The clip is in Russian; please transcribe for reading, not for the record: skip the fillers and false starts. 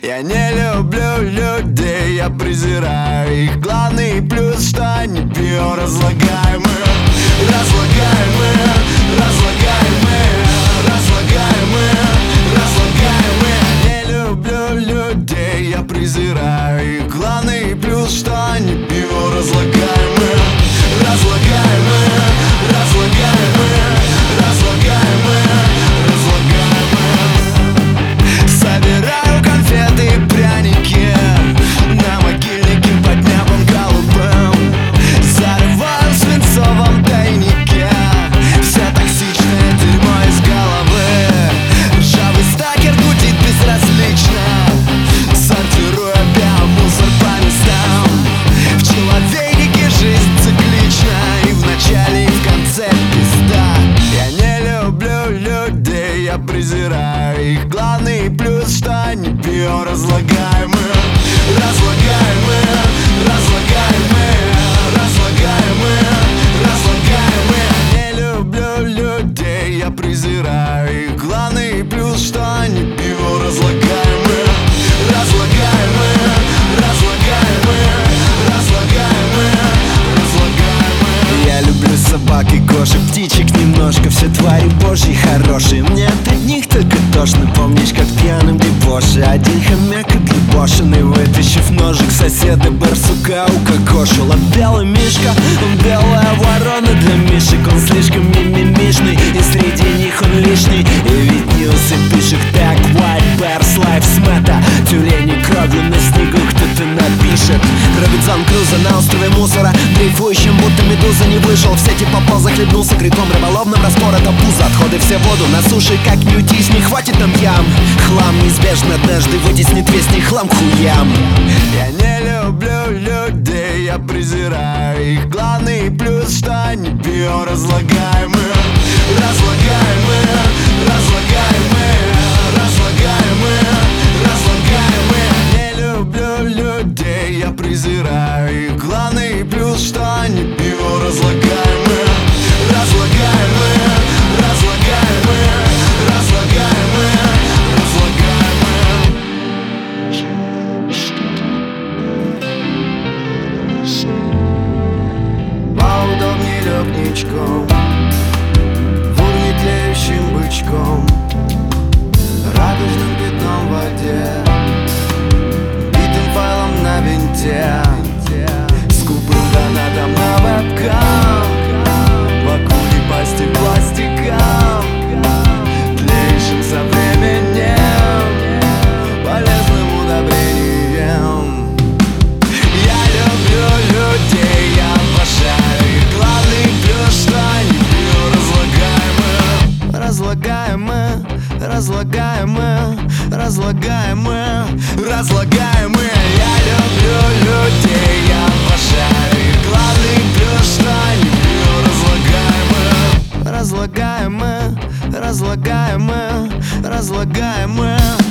Я не люблю людей, я презираю их. Главный плюс, что они биоразлагаемые. Разлагаемые, разлагаемые, разлагаемые, разлагаемые. Я не люблю людей, я презираю их. Главный плюс, что они биоразлагаемые. Разлагаемые, разлагаемые, разлагаемые, разлагаемые. Собираю конфеты и пряники на могильнике под небом голубым. Зарываю в свинцовом тайнике все токсичное дерьмо из головы. Ржавый стакер гудит безразлично, сортируя биомусор по местам. В человеке жизнь циклична, и в начале, и в конце пизда. Я не люблю людей, я презираю их. Главный плюс, что они биоразлагаемые. Разлагаемые, разлагаемые, разлагаемые, разлагаемые. Я не люблю людей, я презираю их. Главный плюс, что они биоразлагаемые. Разлагаемые, разлагаемые, разлагаемые, разлагаемые. Я люблю собак и кошек, птичек немножко. Все твари божьи хорошие, мне от одних только тошно. Помнишь, как пьяным дебоше один хомяк отлебошенный, вытащив ножик соседа барсука укокошил. А белый мишка, он белая ворона для мишек. Он слишком мимимишный, и среди них он лишний. И ведь не усыпишек так. White Bears Lives Matter. Тюлени кровью на снегу кто-то напишет. Робинзон Крузо на острове мусора, дрейфующим будто медуза не вышел. В сети попал, захлебнулся криком рыболовным, распорота пузо. Отходы все в воду, на суше как ньютись, не хватит нам ям. Хлам неизбежно однажды вытеснит весь хлам к хуям. Я не люблю людей, я презираю их. Главный плюс, что они биоразлагаемые. Разлагаемые, разлагаемые, разлагаемые, разлагаемые. Я не люблю людей, я презираю их. Главный плюс, что они биоразлагаемые. Разлагаемые, разлагаемые, разлагаемые, разлагаемые. Поудобнее лег ничком в урне тлеющим бычком, радужным пятном в воде, битым файлом на винте, скупым донатом на вебкам, в акуле пасти пластиком, тлеющим со временем, полезным удобрением. Я люблю людей, я обожаю их. Главный плюс, что они биоразлагаемые. Разлагаемые, разлагаемые, разлагаемые, разлагаемые. Я люблю людей, я обожаю их. Главный плюс, что они биоразлагаемые. Разлагаемые, разлагаемые, разлагаемые.